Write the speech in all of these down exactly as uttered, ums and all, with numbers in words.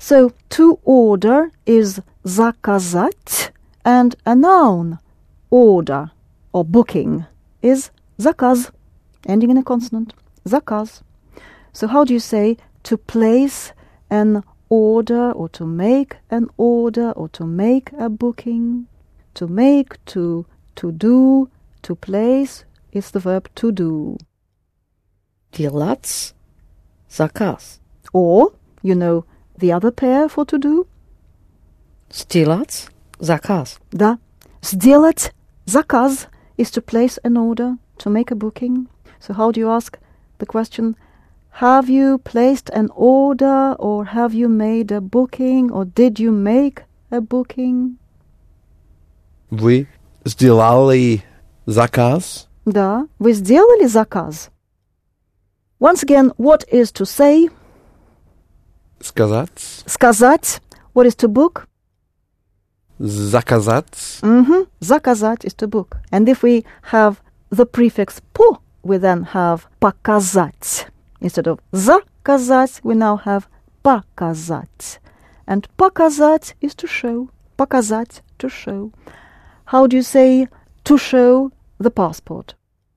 So, to order is заказать, and a noun, order or booking, is заказ, ending in a consonant, заказ. So how do you say to place an order or to make an order or to make a booking? To make, to, to do, to place is the verb to do. Делать заказ. Or, you know, the other pair for to do? Сделать заказ. Да. Сделать заказ is to place an order, to make a booking. So how do you ask the question, have you placed an order or have you made a booking or did you make a booking? Вы сделали заказ? Да. Вы сделали заказ? Once again, what is to say? Сказать? Сказать. What is to book? Заказать? Mm-hmm. Заказать is to book. And if we have the prefix по, we then have показать. Instead of заказать, we now have показать. And показать is to show. Показать, to show. How do you say to show the passport?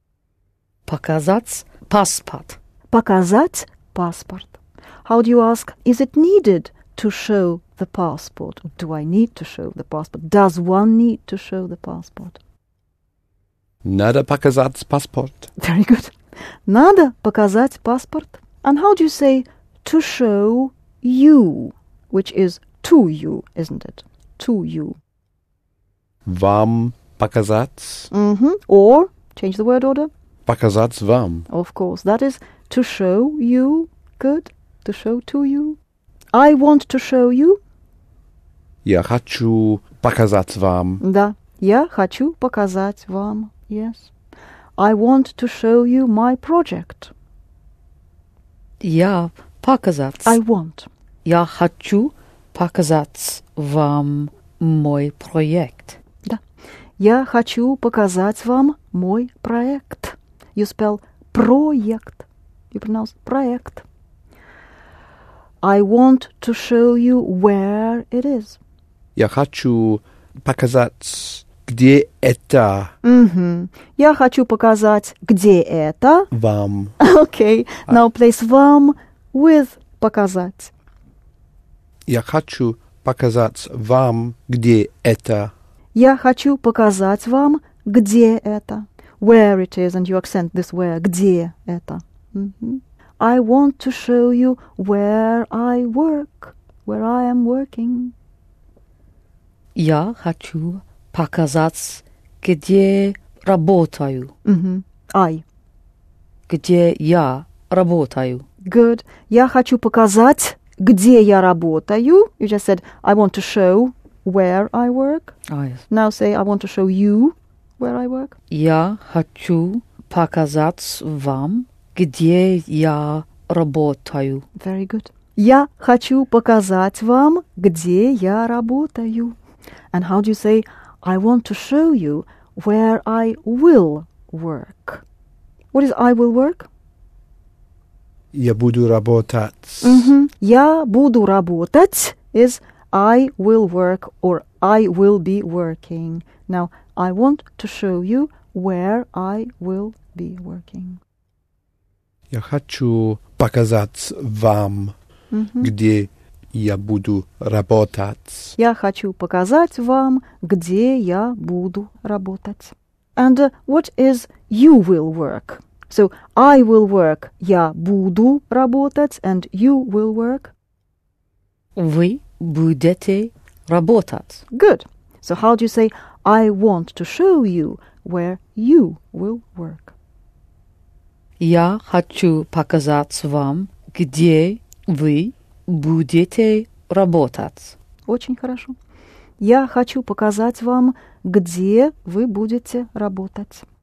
Показать паспорт. Показать паспорт. How do you ask, is it needed to show the passport? Do I need to show the passport? Does one need to show the passport? Надо показать паспорт. Very good. Надо показать паспорт. And how do you say to show you, which is to you, isn't it? To you. Вам показать? Mm-hmm. Or, change the word order. Показать вам. Of course, that is to show you. Good. To show to you. I want to show you. Я хочу показать вам. Да. Я хочу показать вам. Yes. I want to show you my project. Я показать. I want. Я хочу показать вам мой проект. Да. Я хочу показать вам мой проект. You spell проект. You pronounce проект. I want to show you where it is. Я хочу показать, где это Mm-hmm. Я хочу показать, где это. вам. Okay. Now place вам with показать. Я хочу показать вам, где это. Я хочу показать вам, где это. Where it is, and you accent this where. Где это. Mm-hmm. I want to show you where I work, where I am working. Я хочу показать, где работаю. Mm-hmm. I. Где я работаю. Good. Я хочу показать, где я работаю. You just said, I want to show where I work. Ah, yes. Now say, I want to show you where I work. Я хочу показать вам, где я работаю. Very good. Я хочу показать вам, где я работаю. And how do you say, I want to show you where I will work? What is I will work? Я буду работать. Mm-hmm. Я буду работать is I will work or I will be working. Now, I want to show you where I will be working. Я хочу показать вам, Mm-hmm. где я буду работать. Я хочу показать вам, где я буду работать. And uh, what is you will work? So, I will work, я буду работать, and you will work. Вы будете работать. Good. So, how do you say, I want to show you where you will work? Я хочу показать вам, где вы будете работать. Очень хорошо. Я хочу показать вам, где вы будете работать.